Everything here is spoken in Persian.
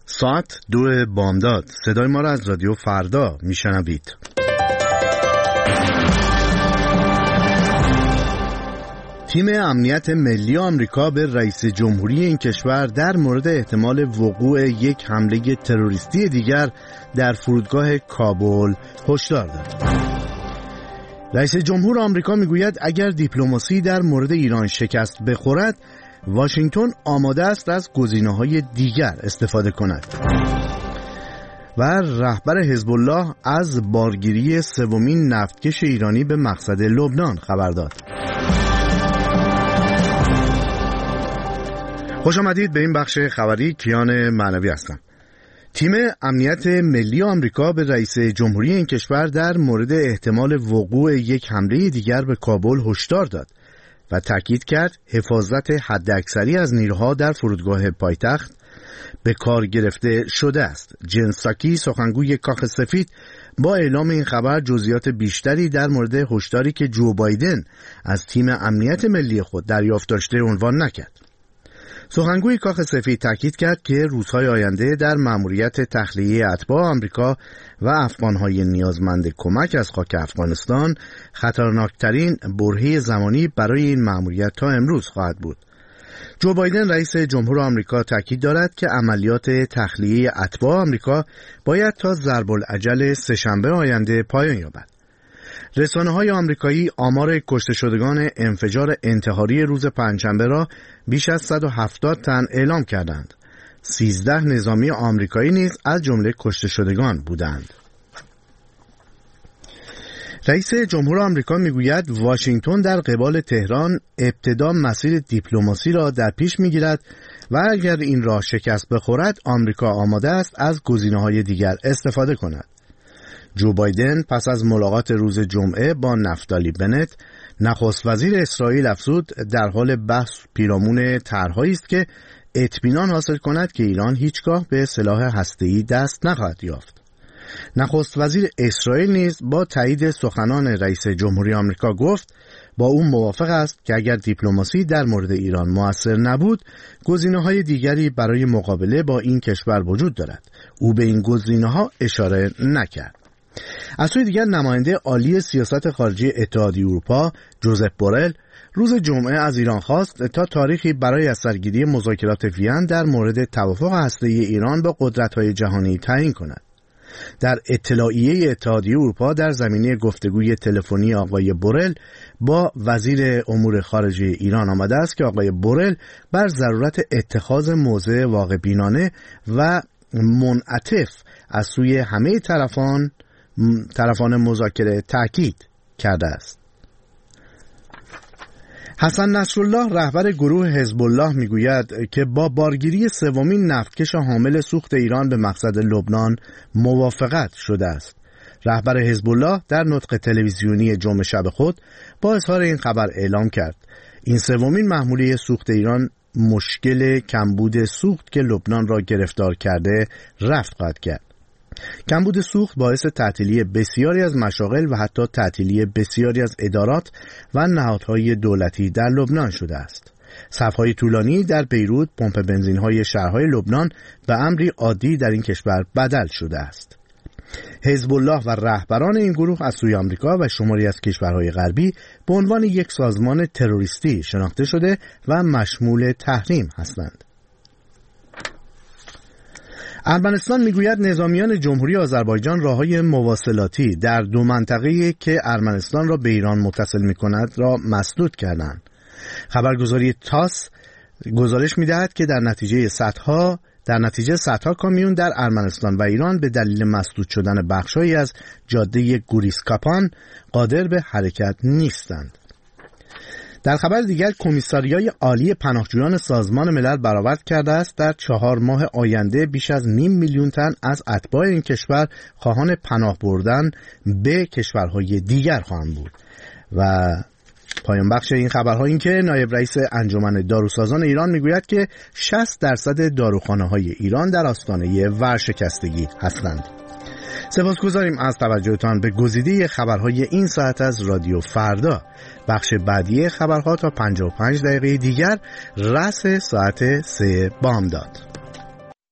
ساعت 2 بامداد. صدای ما را از رادیو فردا میشنوید. تیم امنیت ملی آمریکا به رئیس جمهوری این کشور در مورد احتمال وقوع یک حمله تروریستی دیگر در فرودگاه کابل هشدار داد. رئیس جمهور آمریکا میگوید اگر دیپلماسی در مورد ایران شکست بخورد، واشنگتن آماده است از گزینه‌های دیگر استفاده کند. و رهبر حزب الله از بارگیری سومین نفتکش ایرانی به مقصد لبنان خبر داد. خوش آمدید به این بخش خبری. کیان معنوی هستم. تیم امنیت ملی آمریکا به رئیس جمهوری این کشور در مورد احتمال وقوع یک حمله دیگر به کابل هشدار داد و تاکید کرد حفاظت حداکثری از نیروها در فرودگاه پایتخت به کار گرفته شده است. جن ساکی، سخنگوی کاخ سفید، با اعلام این خبر جزئیات بیشتری در مورد هشداری که جو بایدن از تیم امنیت ملی خود دریافت داشته عنوان نکرد. سخنگوی کاخ سفید تاکید کرد که روزهای آینده در مأموریت تخلیه اتباع آمریکا و افغانهای نیازمند کمک از خاک افغانستان خطرناکترین برهه زمانی برای این مأموریت تا امروز خواهد بود. جو بایدن رئیس جمهور آمریکا تاکید دارد که عملیات تخلیه اتباع آمریکا باید تا ضرب‌الاجل سه‌شنبه آینده پایان یابد. رسانه‌های آمریکایی آمار کشته شدگان انفجار انتحاری روز پنجشنبه را بیش از 170 تن اعلام کردند. 13 نظامی آمریکایی نیز از جمله کشته شدگان بودند. رئیس جمهور آمریکا میگوید واشنگتن در قبال تهران ابتدا مسیر دیپلماسی را در پیش میگیرد و اگر این راه شکست بخورد، آمریکا آماده است از گزینه‌های دیگر استفاده کند. جو بایدن پس از ملاقات روز جمعه با نفتالی بنت، نخست وزیر اسرائیل، افزود در حال بحث پیرامون طرح‌هایی است که اطمینان حاصل کند که ایران هیچگاه به سلاح هسته‌ای دست نخواهد یافت. نخست وزیر اسرائیل نیز با تایید سخنان رئیس جمهوری آمریکا گفت با او موافق است که اگر دیپلماسی در مورد ایران مؤثر نبود، گزینه‌های دیگری برای مقابله با این کشور وجود دارد. او به این گزینه‌ها اشاره نکرد. از سوی دیگر نماینده عالی سیاست خارجی اتحادیه اروپا جوزپ بورل روز جمعه از ایران خواست تا تاریخی برای از سرگیری مذاکرات وین در مورد توافق هسته‌ای ایران با قدرت‌های جهانی تعیین کند. در اطلاعیه اتحادیه اروپا در زمینه گفتگوی تلفنی آقای بورل با وزیر امور خارجه ایران آمده است که آقای بورل بر ضرورت اتخاذ موضع واقع بینانه و منعطف از سوی همه طرفان مذاکره تاکید کرده است. حسن نصرالله، رهبر گروه حزب الله، میگوید که با بارگیری سومین نفتکش حامل سوخت ایران به مقصد لبنان موافقت شده است. رهبر حزب الله در نطق تلویزیونی جمعه شب خود با اظهار این خبر اعلام کرد این سومین محموله سوخت ایران مشکل کمبود سوخت که لبنان را گرفتار کرده رفع خواهد کرد. کمبود سوخت باعث تعطیلی بسیاری از مشاغل و حتی تعطیلی بسیاری از ادارات و نهادهای دولتی در لبنان شده است. صف‌های طولانی در بیروت پمپ بنزین‌های شهرهای لبنان به امری عادی در این کشور بدل شده است. حزب الله و رهبران این گروه از سوی آمریکا و شماری از کشورهای غربی به عنوان یک سازمان تروریستی شناخته شده و مشمول تحریم هستند. ارمنستان میگوید نظامیان جمهوری آذربایجان راههای مواصلاتی در دو منطقه‌ای که ارمنستان را به ایران متصل می‌کند را مسدود کردند. خبرگزاری تاس گزارش می‌دهد که در نتیجه صدها کامیون در ارمنستان و ایران به دلیل مسدود شدن بخش‌هایی از جاده گوریسکاپان قادر به حرکت نیستند. در خبر دیگر، کمیساریای عالی پناهجویان سازمان ملل برآورد کرده است در 4 ماه آینده بیش از 500,000 میلیون تن از اتباع این کشور خواهان پناه بردن به کشورهای دیگر خواهند بود. و پایان بخش این خبرها این که نایب رئیس انجمن داروسازان ایران میگوید که 60% داروخانه‌های ایران در آستانه ورشکستگی هستند. سپاسگزاریم از توجهتان به گزیده خبرهای این ساعت از رادیو فردا. بخش بعدی خبرها تا 55 دقیقه دیگر رأس ساعت 3 بامداد.